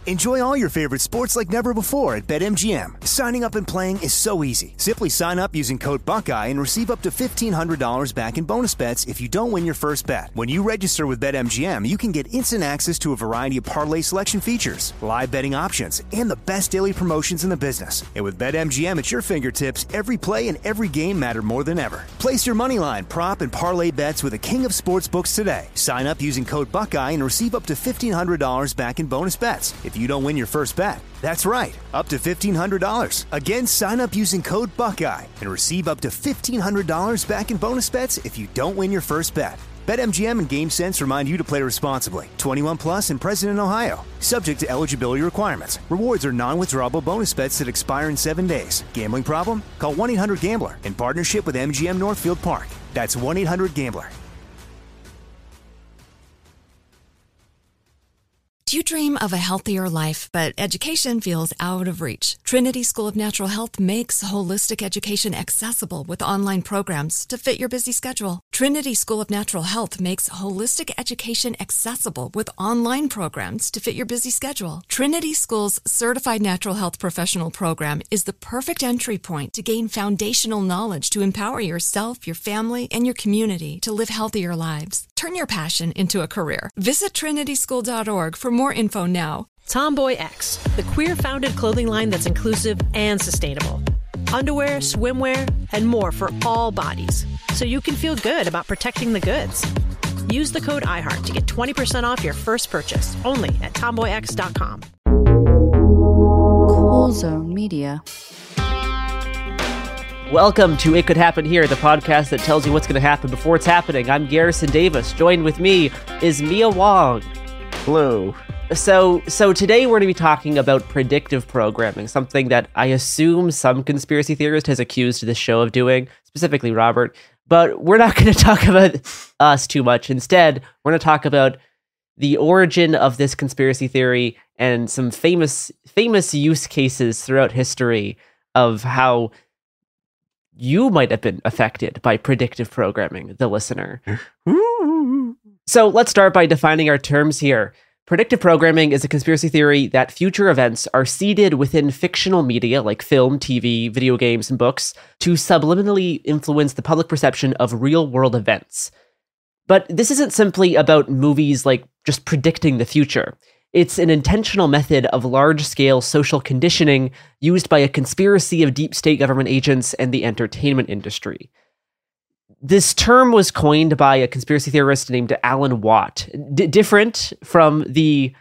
Enjoy all your favorite sports like never before at BetMGM. Signing up and playing is so easy. Simply sign up using code Buckeye and receive up to $1,500 back in bonus bets if you don't win your first bet. When you register with BetMGM, you can get instant access to a variety of parlay selection features, live betting options, and the best daily promotions in the business. And with BetMGM at your fingertips, every play and every game matter more than ever. Place your moneyline, prop, and parlay bets with the king of sportsbooks today. Sign up using code Buckeye and receive up to $1,500 back in bonus bets if you don't win your first bet. That's right, up to $1,500. Again, sign up using code Buckeye and receive up to $1,500 back in bonus bets if you don't win your first bet. BetMGM and GameSense remind you to play responsibly. 21 plus and present in Ohio. Subject to eligibility requirements. Rewards are non-withdrawable bonus bets that expire in 7 days. Gambling problem? Call 1-800-GAMBLER in partnership with MGM Northfield Park. That's 1-800-GAMBLER. Do you dream of a healthier life, but education feels out of reach? Trinity School of Natural Health makes holistic education accessible with online programs to fit your busy schedule. Trinity School of Natural Health makes holistic education accessible with online programs to fit your busy schedule. Trinity School's Certified Natural Health Professional Program is the perfect entry point to gain foundational knowledge to empower yourself, your family, and your community to live healthier lives. Turn your passion into a career. Visit trinityschool.org for more info now. Tomboy X, the queer-founded clothing line that's inclusive and sustainable. Underwear, swimwear, and more for all bodies, so you can feel good about protecting the goods. Use the code IHEART to get 20% off your first purchase, only at tomboyx.com. Cool Zone Media. Welcome to It Could Happen Here, the podcast that tells you what's going to happen before it's happening. I'm Garrison Davis. Joined with me is Mia Wong. Hello. So today we're going to be talking about predictive programming, something that I assume some conspiracy theorist has accused this show of doing, specifically Robert. But we're not going to talk about us too much. Instead, we're going to talk about the origin of this conspiracy theory and some famous use cases throughout history of how you might have been affected by predictive programming, the listener. So let's start by defining our terms here. Predictive programming is a conspiracy theory that future events are seeded within fictional media like film, TV, video games, and books to subliminally influence the public perception of real-world events. But this isn't simply about movies like just predicting the future. It's an intentional method of large-scale social conditioning used by a conspiracy of deep state government agents and the entertainment industry. This term was coined by a conspiracy theorist named Alan Watt. Different from the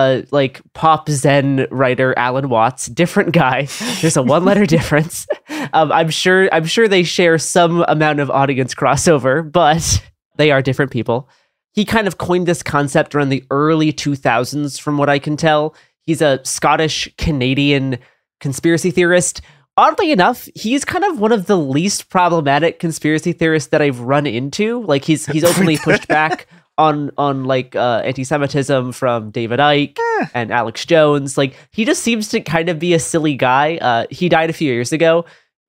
pop zen writer Alan Watts, different guy. There's a one-letter difference. I'm sure they share some amount of audience crossover, but they are different people. He kind of coined this concept around the early 2000s, from what I can tell. He's a Scottish-Canadian conspiracy theorist. Oddly enough, he's kind of one of the least problematic conspiracy theorists that I've run into. Like, he's openly pushed back on anti-Semitism from David Icke and Alex Jones. Like, he just seems to kind of be a silly guy. He died a few years ago.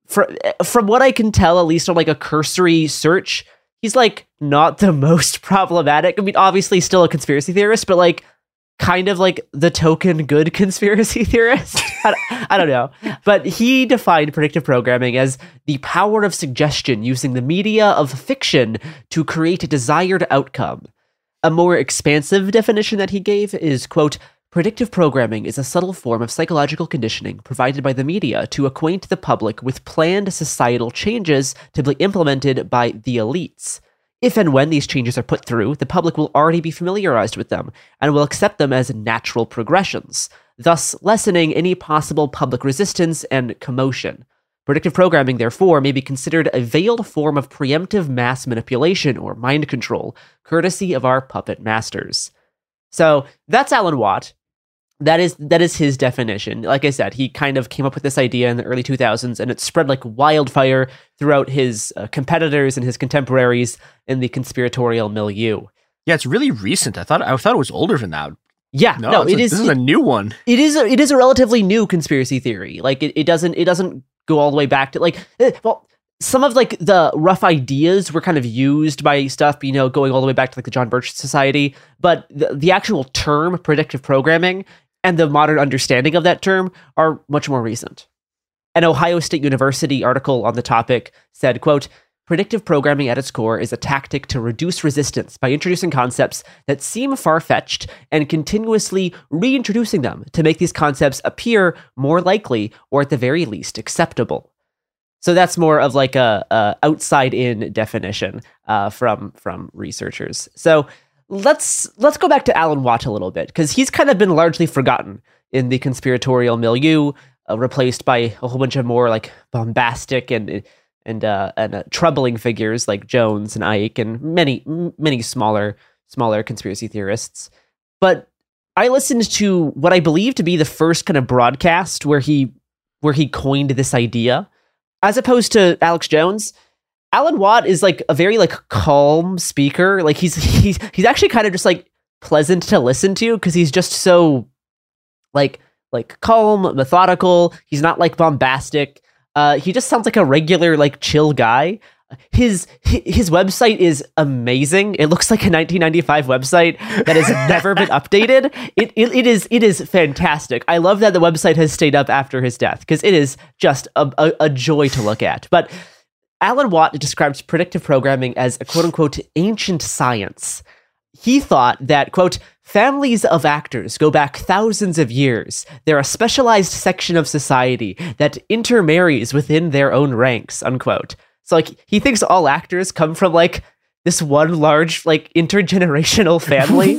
From what I can tell, at least on like a cursory search, he's like not the most problematic. I mean, obviously still a conspiracy theorist, but like kind of like the token good conspiracy theorist. I don't know. But he defined predictive programming as the power of suggestion using the media of fiction to create a desired outcome. A more expansive definition that he gave is, quote, predictive programming is a subtle form of psychological conditioning provided by the media to acquaint the public with planned societal changes to be implemented by the elites. If and when these changes are put through, the public will already be familiarized with them and will accept them as natural progressions, thus lessening any possible public resistance and commotion. Predictive programming, therefore, may be considered a veiled form of preemptive mass manipulation or mind control, courtesy of our puppet masters. So that's Alan Watt. That is his definition. Like I said, he kind of came up with this idea in the early 2000s, and it spread like wildfire throughout his competitors and his contemporaries in the conspiratorial milieu. Yeah, it's really recent. I thought it was older than that. Yeah, no, this is a new one. It is a relatively new conspiracy theory. Like it doesn't go all the way back to some of like the rough ideas were kind of used by stuff, going all the way back to like the John Birch Society, but the actual term predictive programming and the modern understanding of that term are much more recent. An Ohio State University article on the topic said, quote, predictive programming at its core is a tactic to reduce resistance by introducing concepts that seem far-fetched and continuously reintroducing them to make these concepts appear more likely or at the very least acceptable. So that's more of like a outside-in definition from researchers. So let's go back to Alan Watt a little bit, because he's kind of been largely forgotten in the conspiratorial milieu, replaced by a whole bunch of more like bombastic and troubling figures like Jones and Ike and many smaller conspiracy theorists. But I listened to what I believe to be the first kind of broadcast where he coined this idea. As opposed to Alex Jones, Alan Watt is like a very like calm speaker. Like he's actually kind of just like pleasant to listen to, because he's just so like calm, methodical. He's not like bombastic. He just sounds like a regular like chill guy. His website is amazing. It looks like a 1995 website that has never been updated. It is fantastic. I love that the website has stayed up after his death, because it is just a joy to look at. But Alan Watt describes predictive programming as a quote-unquote ancient science. He thought that, quote, families of actors go back thousands of years. They're a specialized section of society that intermarries within their own ranks, unquote. So like he thinks all actors come from like this one large like intergenerational family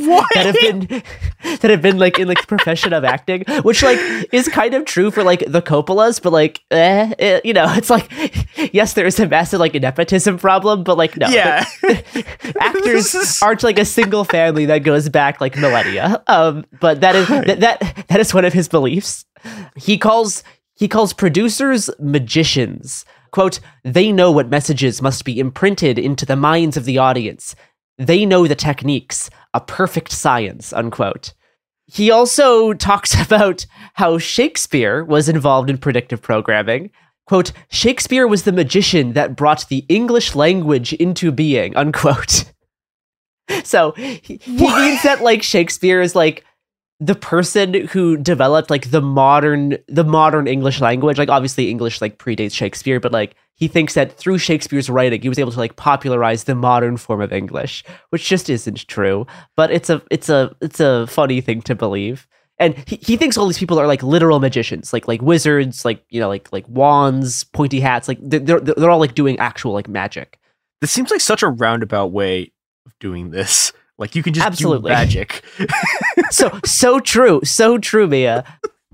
that have been like in like the profession of acting, which like is kind of true for like the Coppolas, but like you know, it's like yes, there is a massive like nepotism problem, but like no, yeah. Actors aren't like a single family that goes back like millennia. But that is one of his beliefs. He calls producers magicians. Quote, they know what messages must be imprinted into the minds of the audience. They know the techniques, a perfect science, unquote. He also talks about how Shakespeare was involved in predictive programming. Quote, Shakespeare was the magician that brought the English language into being, unquote. So he means that like Shakespeare is like the person who developed like the modern English language. Like obviously English like predates Shakespeare, but like he thinks that through Shakespeare's writing, he was able to like popularize the modern form of English, which just isn't true. But it's a funny thing to believe. And he thinks all these people are like literal magicians, like wizards, like, you know, like wands, pointy hats, like they're all like doing actual like magic. This seems like such a roundabout way of doing this. Like you can just absolutely do magic. So true, Mia.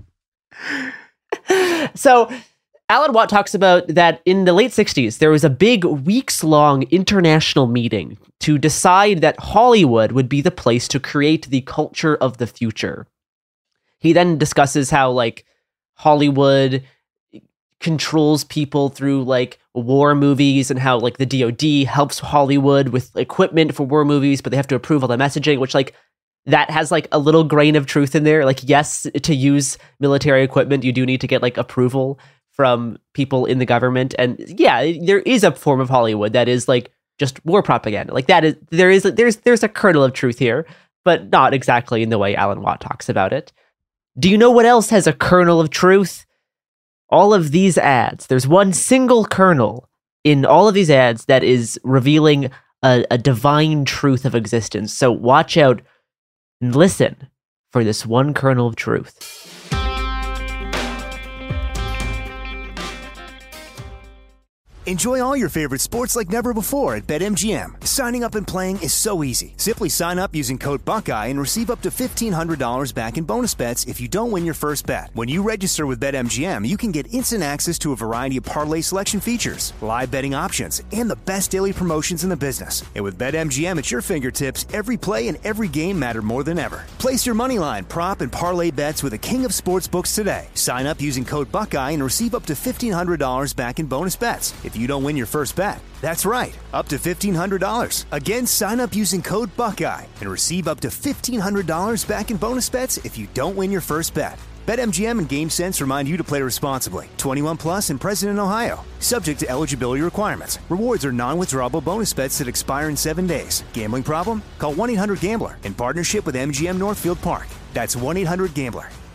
So Alan Watt talks about that in the late 60s, there was a big weeks-long international meeting to decide that Hollywood would be the place to create the culture of the future. He then discusses how like Hollywood controls people through like war movies, and how like the DoD helps Hollywood with equipment for war movies, but they have to approve all the messaging, which like that has like a little grain of truth in there. Like, yes, to use military equipment, you do need to get like approval from people in the government. And yeah, there is a form of Hollywood that is like just war propaganda. Like that is, there's a kernel of truth here, but not exactly in the way Alan Watt talks about it. Do you know what else has a kernel of truth? All of these ads. There's one single kernel in all of these ads that is revealing a divine truth of existence. So watch out and listen for this one kernel of truth. Enjoy all your favorite sports like never before at BetMGM. Signing up and playing is so easy. Simply sign up using code Buckeye and receive up to $1,500 back in bonus bets if you don't win your first bet. When you register with BetMGM, you can get instant access to a variety of parlay selection features, live betting options, and the best daily promotions in the business. And with BetMGM at your fingertips, every play and every game matter more than ever. Place your moneyline, prop, and parlay bets with the king of sportsbooks today. Sign up using code Buckeye and receive up to $1,500 back in bonus bets if you don't win your first bet. That's right, up to $1,500. Again, sign up using code Buckeye and receive up to $1,500 back in bonus bets if you don't win your first bet. BetMGM and GameSense remind you to play responsibly. 21 plus and present in Ohio. Subject to eligibility requirements. Rewards are non-withdrawable bonus bets that expire in 7 days. Gambling problem? Call 1-800-GAMBLER in partnership with MGM Northfield Park. That's 1-800-GAMBLER.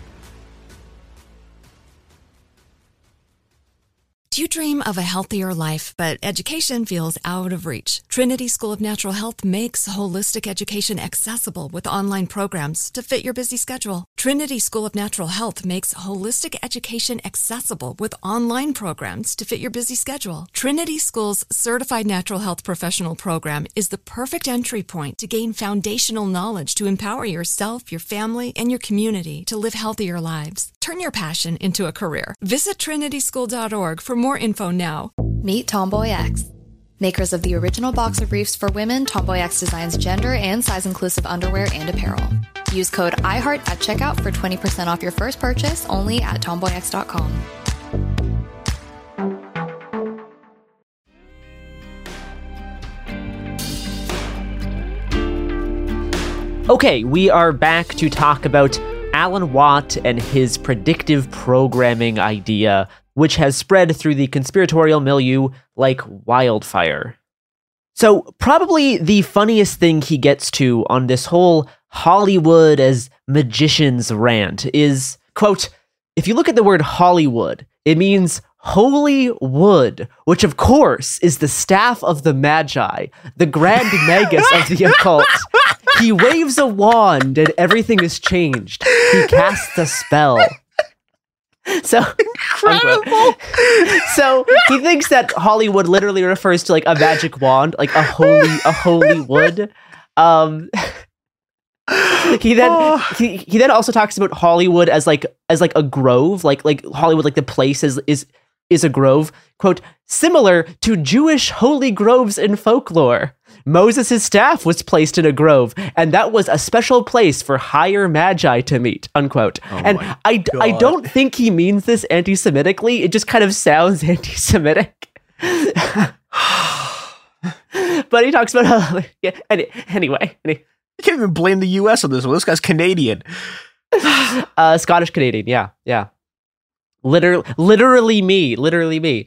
Do you dream of a healthier life, but education feels out of reach? Trinity School of Natural Health makes holistic education accessible with online programs to fit your busy schedule. Trinity School of Natural Health makes holistic education accessible with online programs to fit your busy schedule. Trinity School's Certified Natural Health Professional Program is the perfect entry point to gain foundational knowledge to empower yourself, your family, and your community to live healthier lives. Turn your passion into a career. Visit trinityschool.org for more info now. Meet Tomboy X. Makers of the original boxer briefs for women, Tomboy X designs gender and size-inclusive underwear and apparel. Use code IHEART at checkout for 20% off your first purchase only at tomboyx.com. Okay, we are back to talk about Alan Watt and his predictive programming idea, which has spread through the conspiratorial milieu like wildfire. So probably the funniest thing he gets to on this whole Hollywood as magicians rant is, quote, if you look at the word Hollywood, it means holy wood, which of course is the staff of the Magi, the grand magus of the occult. He waves a wand and everything is changed. He casts a spell. So incredible. So he thinks that Hollywood literally refers to like a magic wand, like a holy wood. He then also talks about Hollywood as like a grove, like Hollywood, like the place is a grove, quote, similar to Jewish holy groves in folklore. Moses' staff was placed in a grove, and that was a special place for higher magi to meet, unquote. Oh, and I don't think he means this anti-Semitically. It just kind of sounds anti-Semitic. But he talks about how, anyway. You can't even blame the U.S. on this one. This guy's Canadian. Scottish Canadian, yeah. Literally me.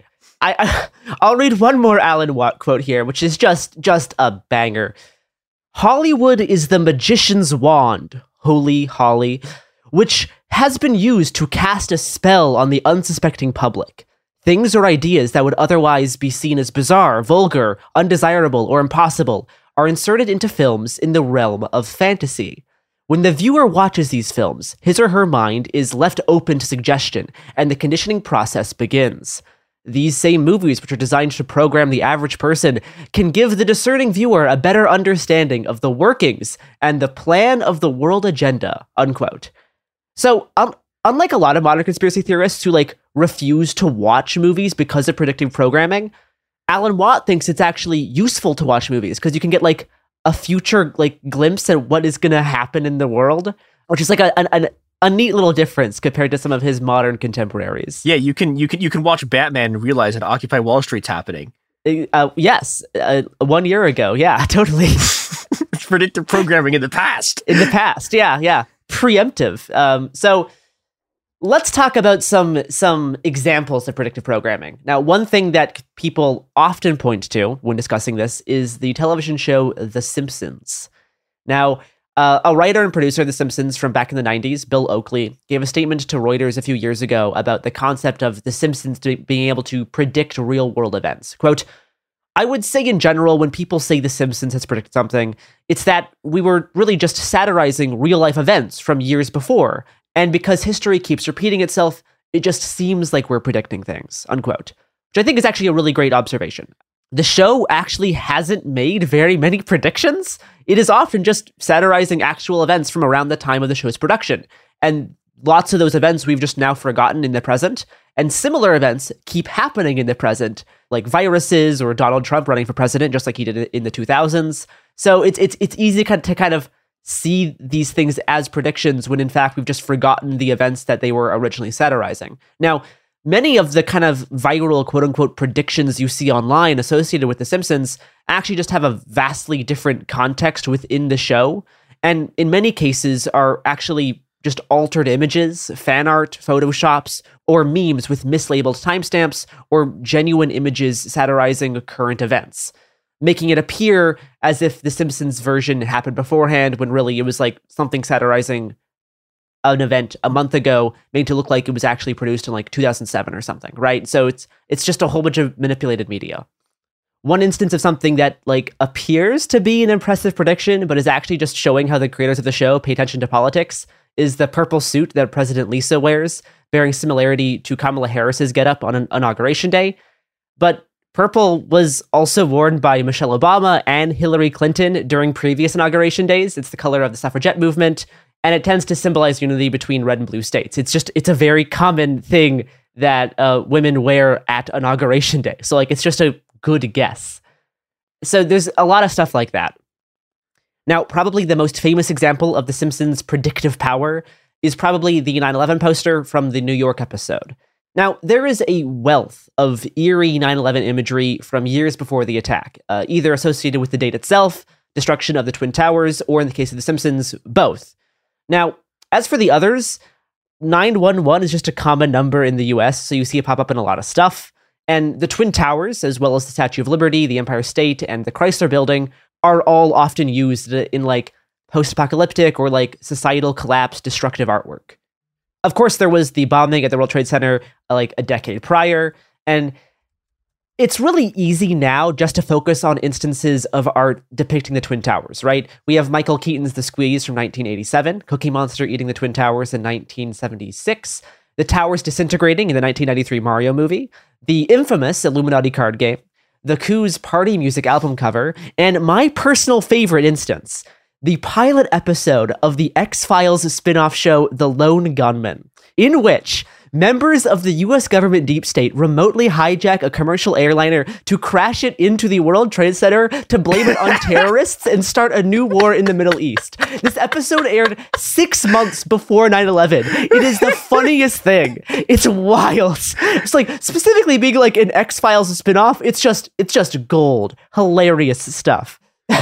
I'll read one more Alan Watt quote here, which is just a banger. Hollywood is the magician's wand, holy Holly, which has been used to cast a spell on the unsuspecting public. Things or ideas that would otherwise be seen as bizarre, vulgar, undesirable, or impossible are inserted into films in the realm of fantasy. When the viewer watches these films, his or her mind is left open to suggestion, and the conditioning process begins. These same movies, which are designed to program the average person, can give the discerning viewer a better understanding of the workings and the plan of the world agenda, unquote. So, unlike a lot of modern conspiracy theorists who, refuse to watch movies because of predictive programming, Alan Watt thinks it's actually useful to watch movies because you can get, a future, glimpse at what is going to happen in the world, which is, a neat little difference compared to some of his modern contemporaries. Yeah, you can watch Batman and realize that Occupy Wall Street's happening. Yes, 1 year ago. Yeah, totally. Predictive programming in the past. In the past, yeah. Preemptive. So let's talk about some examples of predictive programming. Now, one thing that people often point to when discussing this is the television show The Simpsons. Now, a writer and producer of The Simpsons from back in the 90s, Bill Oakley, gave a statement to Reuters a few years ago about the concept of The Simpsons being able to predict real-world events. Quote, I would say in general, when people say The Simpsons has predicted something, it's that we were really just satirizing real-life events from years before, and because history keeps repeating itself, it just seems like we're predicting things, unquote. Which I think is actually a really great observation. The show actually hasn't made very many predictions. It is often just satirizing actual events from around the time of the show's production. And lots of those events we've just now forgotten in the present. And similar events keep happening in the present, like viruses or Donald Trump running for president, just like he did in the 2000s. So it's easy to kind of see these things as predictions when in fact we've just forgotten the events that they were originally satirizing. Now, many of the kind of viral quote-unquote predictions you see online associated with The Simpsons actually just have a vastly different context within the show, and in many cases are actually just altered images, fan art, photoshops, or memes with mislabeled timestamps, or genuine images satirizing current events, making it appear as if The Simpsons version happened beforehand when really it was something satirizing an event a month ago made to look like it was actually produced in like 2007 or something, right? So it's just a whole bunch of manipulated media. One instance of something that like appears to be an impressive prediction, but is actually just showing how the creators of the show pay attention to politics, is the purple suit that President Lisa wears, bearing similarity to Kamala Harris's getup on an inauguration day. But purple was also worn by Michelle Obama and Hillary Clinton during previous inauguration days. It's the color of the suffragette movement, and it tends to symbolize unity between red and blue states. It's a very common thing that women wear at inauguration day. So like, it's just a good guess. So there's a lot of stuff like that. Now, probably the most famous example of The Simpsons' predictive power is probably the 9/11 poster from the New York episode. Now, there is a wealth of eerie 9/11 imagery from years before the attack, either associated with the date itself, destruction of the Twin Towers, or in the case of The Simpsons, both. Now, as for the others, 911 is just a common number in the US, so you see it pop up in a lot of stuff. And the Twin Towers, as well as the Statue of Liberty, the Empire State, and the Chrysler Building, are all often used in like post-apocalyptic or like societal collapse destructive artwork. Of course, there was the bombing at the World Trade Center like a decade prior, and it's really easy now just to focus on instances of art depicting the Twin Towers, right? We have Michael Keaton's The Squeeze from 1987, Cookie Monster eating the Twin Towers in 1976, the towers disintegrating in the 1993 Mario movie, the infamous Illuminati card game, the Coos party music album cover, and my personal favorite instance, the pilot episode of the X-Files spin-off show The Lone Gunman, in which members of the US government deep state remotely hijack a commercial airliner to crash it into the World Trade Center to blame it on terrorists and start a new war in the Middle East. This episode aired 6 months before 9/11. It is the funniest thing. It's wild. It's like, specifically being like an X-Files spin-off, it's just gold. Hilarious stuff.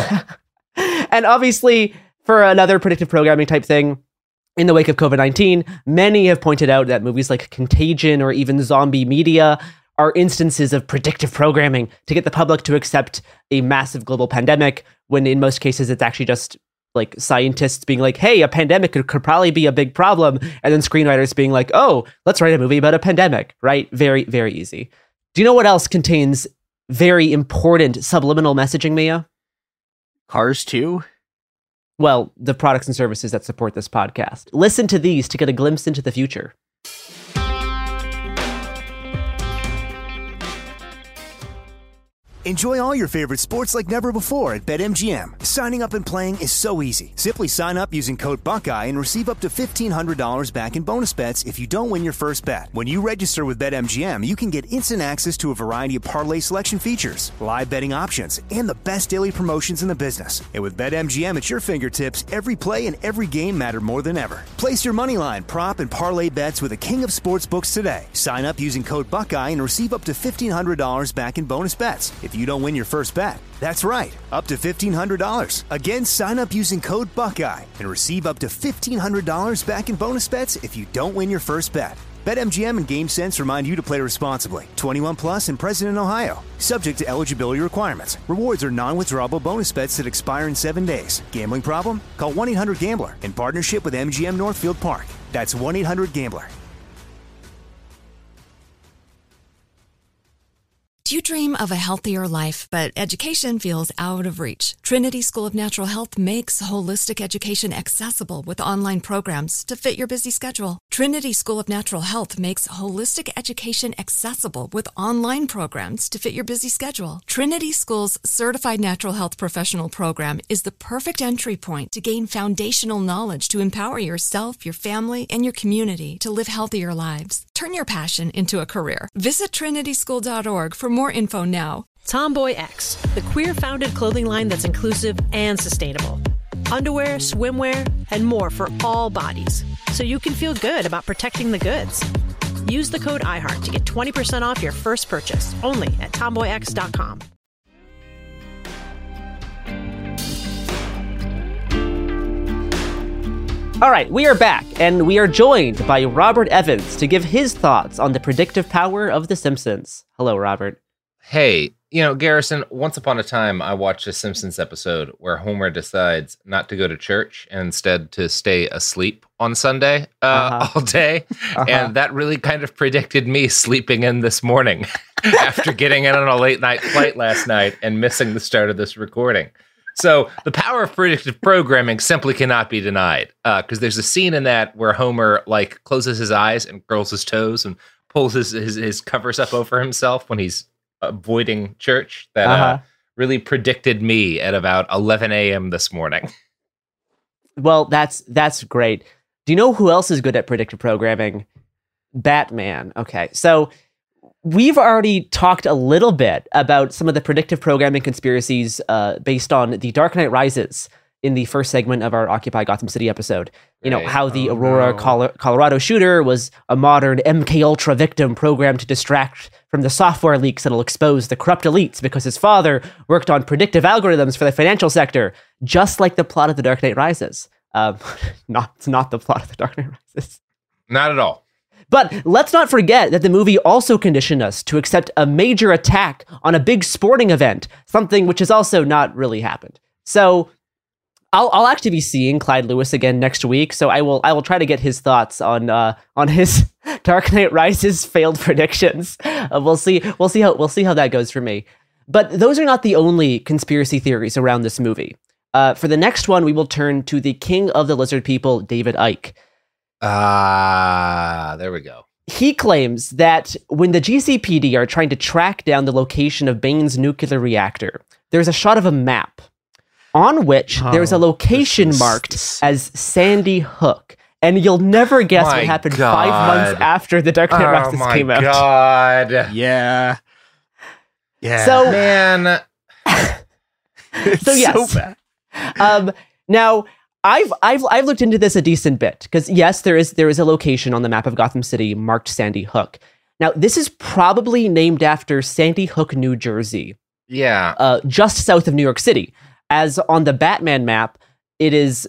And obviously, for another predictive programming type thing, in the wake of COVID-19, many have pointed out that movies like Contagion or even Zombie Media are instances of predictive programming to get the public to accept a massive global pandemic, when in most cases it's actually just like scientists being like, hey, a pandemic could probably be a big problem, and then screenwriters being like, oh, let's write a movie about a pandemic, right? Very, very easy. Do you know what else contains very important subliminal messaging, Mia? Cars 2? Well, the products and services that support this podcast. Listen to these to get a glimpse into the future. Enjoy all your favorite sports like never before at BetMGM. Signing up and playing is so easy. Simply sign up using code Buckeye and receive up to $1,500 back in bonus bets if you don't win your first bet. When you register with BetMGM, you can get instant access to a variety of parlay selection features, live betting options, and the best daily promotions in the business. And with BetMGM at your fingertips, every play and every game matter more than ever. Place your moneyline, prop, and parlay bets with the king of sportsbooks today. Sign up using code Buckeye and receive up to $1,500 back in bonus bets if you don't win your first bet. That's right, up to $1,500. Again, sign up using code Buckeye and receive up to $1,500 back in bonus bets if you don't win your first bet. BetMGM and GameSense remind you to play responsibly. 21 plus and present in Ohio. Subject to eligibility requirements. Rewards are non-withdrawable bonus bets that expire in 7 days. Gambling problem? Call 1-800-GAMBLER in partnership with MGM Northfield Park. That's 1-800-GAMBLER. Do you dream of a healthier life, but education feels out of reach? Trinity School of Natural Health makes holistic education accessible with online programs to fit your busy schedule. Trinity School of Natural Health makes holistic education accessible with online programs to fit your busy schedule. Trinity School's Certified Natural Health Professional Program is the perfect entry point to gain foundational knowledge to empower yourself, your family, and your community to live healthier lives. Turn your passion into a career. Visit trinityschool.org for more info now. Tomboy X, the queer-founded clothing line that's inclusive and sustainable. Underwear, swimwear, and more for all bodies, so you can feel good about protecting the goods. Use the code iHeart to get 20% off your first purchase, only at tomboyx.com. All right, we are back, and we are joined by Robert Evans to give his thoughts on the predictive power of The Simpsons. Hello, Robert. Hey, Garrison, once upon a time, I watched a Simpsons episode where Homer decides not to go to church and instead to stay asleep on Sunday all day. And that really kind of predicted me sleeping in this morning after getting in on a late night flight last night and missing the start of this recording. So the power of predictive programming simply cannot be denied, because there's a scene in that where Homer closes his eyes and curls his toes and pulls his covers up over himself when he's avoiding church. That really predicted me at about 11 a.m. this morning. Well, that's great. Do you know who else is good at predictive programming? Batman. Okay, so we've already talked a little bit about some of the predictive programming conspiracies based on The Dark Knight Rises in the first segment of our Occupy Gotham City episode. How the Aurora, Colorado shooter was a modern MK Ultra victim programmed to distract from the software leaks that'll expose the corrupt elites because his father worked on predictive algorithms for the financial sector, just like the plot of The Dark Knight Rises. It's not the plot of The Dark Knight Rises. Not at all. But let's not forget that the movie also conditioned us to accept a major attack on a big sporting event, something which has also not really happened. So I'll actually be seeing Clyde Lewis again next week, so I will try to get his thoughts on his Dark Knight Rises failed predictions. We'll see how that goes for me. But those are not the only conspiracy theories around this movie. For the next one, we will turn to the king of the lizard people, David Icke. There we go. He claims that when the GCPD are trying to track down the location of Bain's nuclear reactor, there's a shot of a map on which there's a location marked as Sandy Hook. And you'll never guess what happened 5 months after The Dark Knight Rises came out. Oh my God. Yeah. So, man. So yes. So bad. Now, I've looked into this a decent bit, because yes, there is a location on the map of Gotham City marked Sandy Hook. Now, this is probably named after Sandy Hook, New Jersey. Yeah. Just south of New York City. As on the Batman map, it is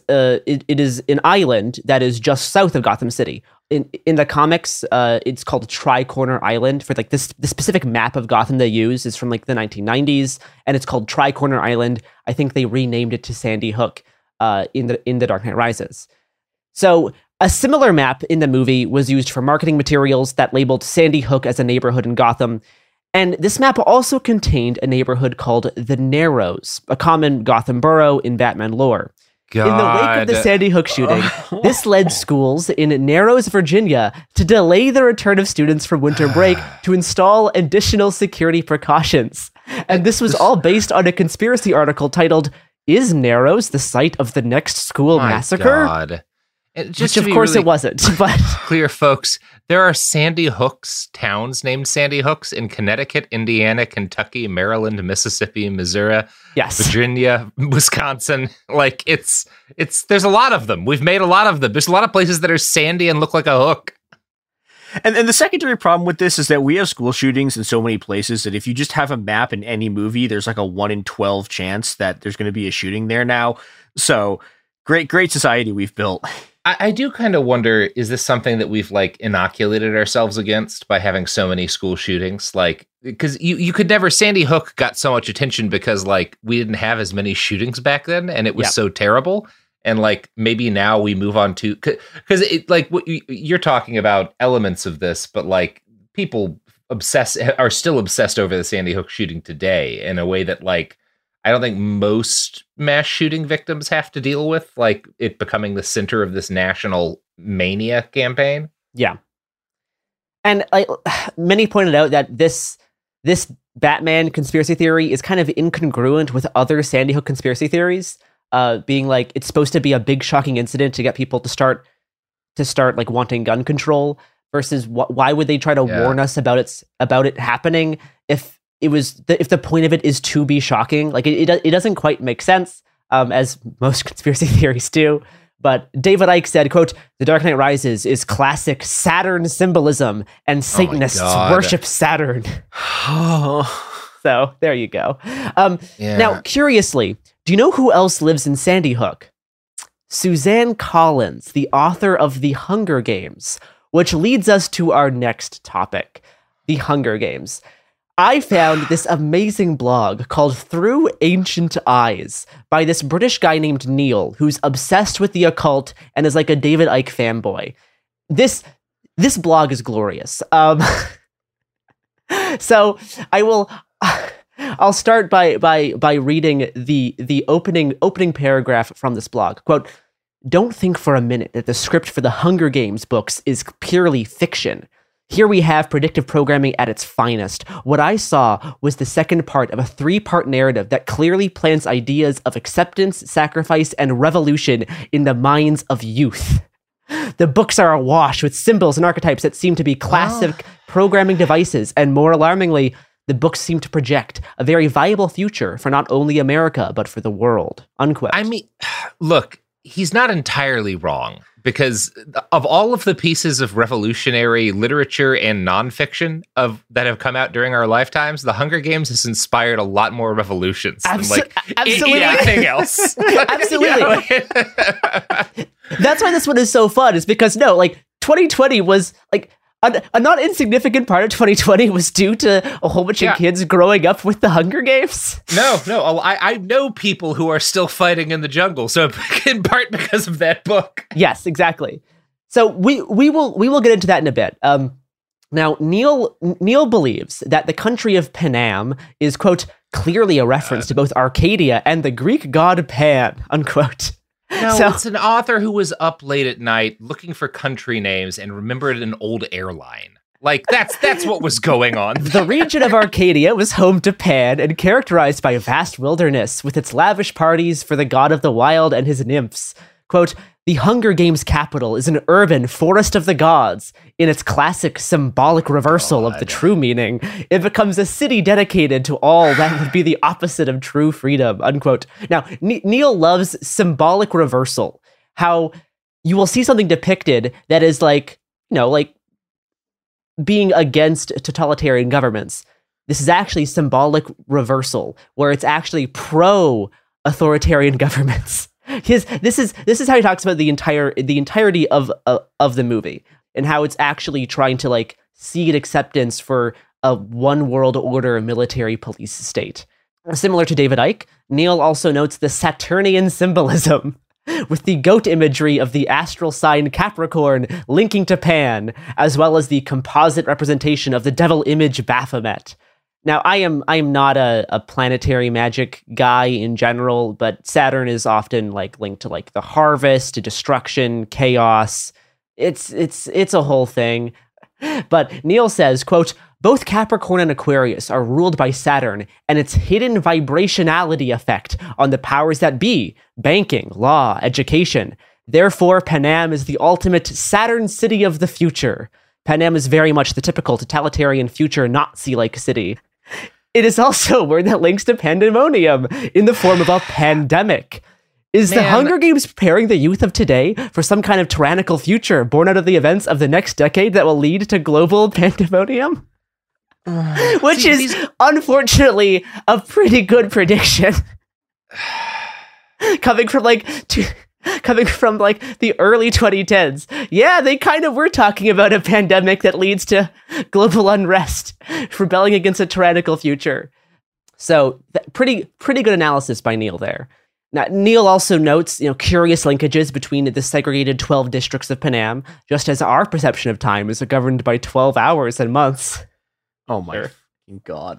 an island that is just south of Gotham City. In the comics, it's called Tri-Corner Island. For the specific map of Gotham they use is from the 1990s, and it's called Tri-Corner Island. I think they renamed it to Sandy Hook in the Dark Knight Rises. So a similar map in the movie was used for marketing materials that labeled Sandy Hook as a neighborhood in Gotham. And this map also contained a neighborhood called the Narrows, a common Gotham borough in Batman lore. God. In the wake of the Sandy Hook shooting, this led schools in Narrows, Virginia, to delay the return of students from winter break to install additional security precautions. And this was all based on a conspiracy article titled, "Is Narrows the site of the next school massacre?" God. Which, of course, it wasn't. But clear, folks, there are Sandy Hooks towns named Sandy Hooks in Connecticut, Indiana, Kentucky, Maryland, Mississippi, Missouri, Virginia, Wisconsin. There's a lot of them. We've made a lot of them. There's a lot of places that are sandy and look like a hook. And the secondary problem with this is that we have school shootings in so many places that if you just have a map in any movie, there's a 1 in 12 chance that there's going to be a shooting there now. So great society we've built. I do kind of wonder, is this something that we've inoculated ourselves against by having so many school shootings? Because you could never, Sandy Hook got so much attention because we didn't have as many shootings back then and it was so terrible. And maybe now we move on to, because what you're talking about elements of this, but people are still obsessed over the Sandy Hook shooting today in a way that I don't think most mass shooting victims have to deal with, it becoming the center of this national mania campaign. Yeah. And many pointed out that this Batman conspiracy theory is kind of incongruent with other Sandy Hook conspiracy theories, being it's supposed to be a big shocking incident to get people to start wanting gun control, versus why would they try to warn us about it happening if the point of it is to be shocking? It doesn't quite make sense, as most conspiracy theories do. But David Icke said, quote, "The Dark Knight Rises is classic Saturn symbolism, and Satanists worship Saturn." So there you go. Now, curiously, do you know who else lives in Sandy Hook? Suzanne Collins, the author of The Hunger Games, which leads us to our next topic, The Hunger Games. I found this amazing blog called Through Ancient Eyes by this British guy named Neil, who's obsessed with the occult and is like a David Icke fanboy. This blog is glorious. So I'll start by reading the opening paragraph from this blog. Quote, "Don't think for a minute that the script for the Hunger Games books is purely fiction. Here we have predictive programming at its finest. What I saw was the second part of a 3-part narrative that clearly plants ideas of acceptance, sacrifice, and revolution in the minds of youth. The books are awash with symbols and archetypes that seem to be classic programming devices, and more alarmingly, the books seem to project a very viable future for not only America, but for the world." Unquote. I mean, look, he's not entirely wrong, because of all of the pieces of revolutionary literature and nonfiction that have come out during our lifetimes, The Hunger Games has inspired a lot more revolutions than absolutely anything else. Absolutely. That's why this one is so fun, is because 2020 was like a not insignificant part of 2020 was due to a whole bunch of kids growing up with the Hunger Games. No, I know people who are still fighting in the jungle, so in part because of that book. Yes, exactly. So we will get into that in a bit. Now, Neil believes that the country of Panam is, quote, clearly a reference to both Arcadia and the Greek god Pan, unquote. No, it's an author who was up late at night looking for country names and remembered an old airline. Like, that's what was going on. The region of Arcadia was home to Pan and characterized by a vast wilderness with its lavish parties for the god of the wild and his nymphs. Quote, "The Hunger Games capital is an urban forest of the gods. In its classic symbolic reversal of the true meaning, it becomes a city dedicated to all that would be the opposite of true freedom," unquote. Now, Neil loves symbolic reversal. How you will see something depicted that is like being against totalitarian governments. This is actually symbolic reversal, where it's actually pro-authoritarian governments. This is how he talks about the entirety of the movie, and how it's actually trying to seed acceptance for a one world order military police state. Similar to David Icke, Neil also notes the Saturnian symbolism, with the goat imagery of the astral sign Capricorn linking to Pan, as well as the composite representation of the devil image Baphomet. Now, I am not a planetary magic guy in general, but Saturn is often linked to the harvest, to destruction, chaos. It's a whole thing. But Neil says, quote, "Both Capricorn and Aquarius are ruled by Saturn and its hidden vibrationality effect on the powers that be, banking, law, education. Therefore, Panam is the ultimate Saturn city of the future. Panam is very much the typical totalitarian future Nazi-like city. It is also a word that links to pandemonium in the form of a pandemic. Is the Hunger Games preparing the youth of today for some kind of tyrannical future born out of the events of the next decade that will lead to global pandemonium?" Which is unfortunately a pretty good prediction. Coming from the early 2010s. Yeah, they kind of were talking about a pandemic that leads to global unrest, rebelling against a tyrannical future. So pretty good analysis by Neil there. Now, Neil also notes, curious linkages between the segregated 12 districts of Panam, just as our perception of time is governed by 12 hours and months. Oh my God.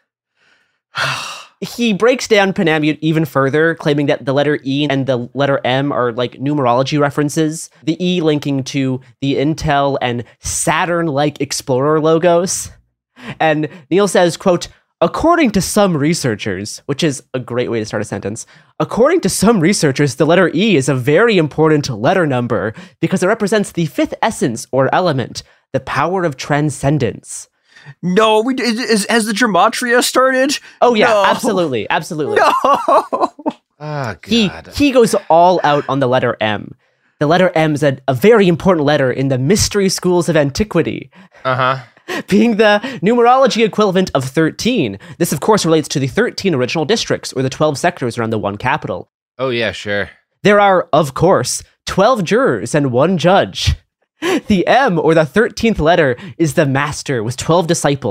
He breaks down Panam even further, claiming that the letter E and the letter M are numerology references, the E linking to the Intel and Saturn-like Explorer logos. And Neil says, quote, "According to some researchers," which is a great way to start a sentence, "according to some researchers, the letter E is a very important letter number because it represents the fifth essence or element, the power of transcendence." No, has the gematria started? Oh yeah, no. Absolutely. No. Oh, God. He goes all out on the letter M. The letter M is a very important letter in the mystery schools of antiquity. Being the numerology equivalent of 13. This, of course, relates to the 13 original districts, or the 12 sectors around the one capital. Oh, yeah, sure. There are, of course, 12 jurors and 1 judge. The M, or the 13th letter, is the master with 12 disciples,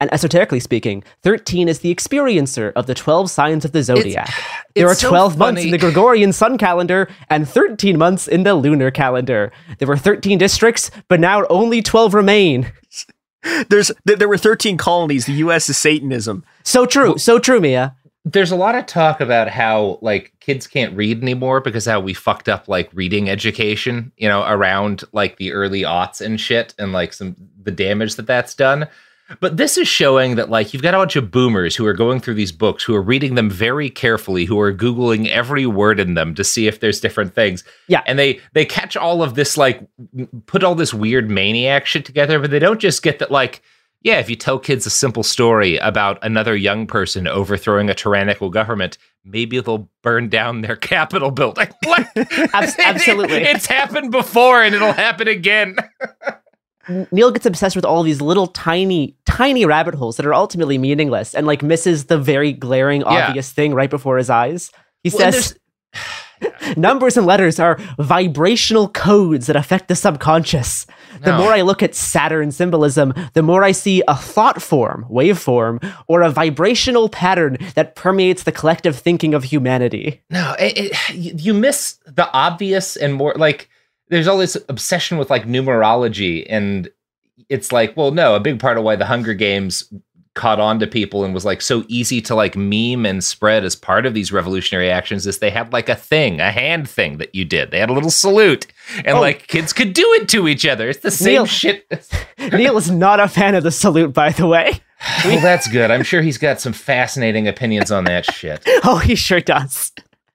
And esoterically speaking, 13 is the experiencer of the 12 signs of the zodiac. There are 12 months in the Gregorian sun calendar and 13 months in the lunar calendar. There were 13 districts, but now only 12 remain. There were 13 colonies. The U.S. is Satanism. So true, Mia. There's a lot of talk about how like kids can't read anymore because how we fucked up like reading education, around like the early aughts and shit, and like the damage that's done. But this is showing that like you've got a bunch of boomers who are going through these books, who are reading them very carefully, who are Googling every word in them to see if there's different things. Yeah. And they catch all of this, like put all this weird maniac shit together, but they don't just get that like, yeah, if you tell kids a simple story about another young person overthrowing a tyrannical government, maybe they'll burn down their Capitol building. Absolutely. It's happened before and it'll happen again. Neil gets obsessed with all these little tiny rabbit holes that are ultimately meaningless and like misses the very glaring obvious thing right before his eyes. He says numbers and letters are vibrational codes that affect the subconscious. The more I look at Saturn symbolism, the more I see a thought form, waveform, or a vibrational pattern that permeates the collective thinking of humanity. No, you miss the obvious and more like there's all this obsession with like numerology, and it's like, well, no, a big part of why the Hunger Games caught on to people and was like so easy to like meme and spread as part of these revolutionary actions is they had like a hand thing that you did. They had a little salute, and like kids could do it to each other. It's the same shit. Neil is not a fan of the salute, by the way. Well, that's good. I'm sure he's got some fascinating opinions on that shit. Oh, he sure does.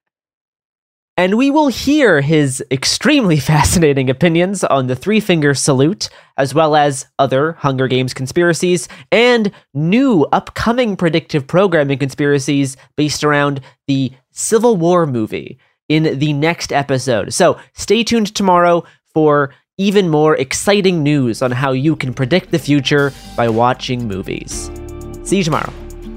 And we will hear his extremely fascinating opinions on the three-finger salute, as well as other Hunger Games conspiracies, and new upcoming predictive programming conspiracies based around the Civil War movie in the next episode. So stay tuned tomorrow for even more exciting news on how you can predict the future by watching movies. See you tomorrow.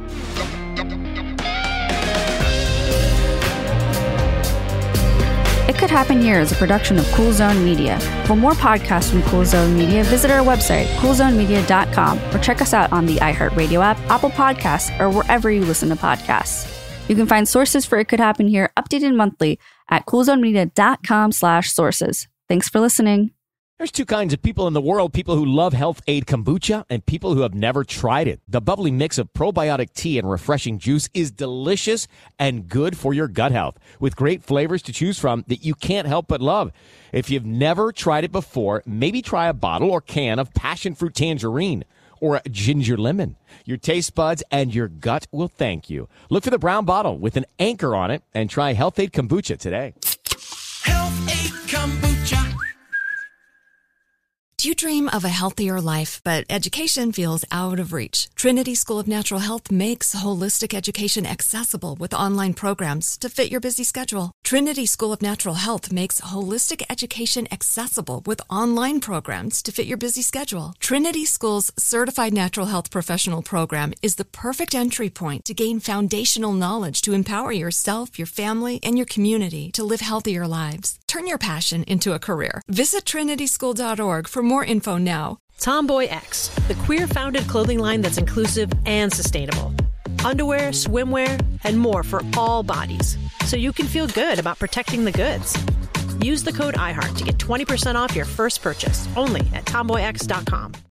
It Could Happen Here is a production of Cool Zone Media. For more podcasts from Cool Zone Media, visit our website, coolzonemedia.com, or check us out on the iHeartRadio app, Apple Podcasts, or wherever you listen to podcasts. You can find sources for It Could Happen Here updated monthly at coolzonemedia.com/sources. Thanks for listening. There's two kinds of people in the world, people who love Health Aid Kombucha and people who have never tried it. The bubbly mix of probiotic tea and refreshing juice is delicious and good for your gut health, with great flavors to choose from that you can't help but love. If you've never tried it before, maybe try a bottle or can of passion fruit tangerine or a ginger lemon. Your taste buds and your gut will thank you. Look for the brown bottle with an anchor on it and try Health Aid Kombucha today. Health Aid Kombucha. Do you dream of a healthier life, but education feels out of reach? Trinity School of Natural Health makes holistic education accessible with online programs to fit your busy schedule. Trinity School of Natural Health makes holistic education accessible with online programs to fit your busy schedule. Trinity School's Certified Natural Health Professional Program is the perfect entry point to gain foundational knowledge to empower yourself, your family, and your community to live healthier lives. Turn your passion into a career. Visit trinityschool.org for more info now. Tomboy X, the queer-founded clothing line that's inclusive and sustainable. Underwear, swimwear, and more for all bodies, so you can feel good about protecting the goods. Use the code IHEART to get 20% off your first purchase, only at tomboyx.com.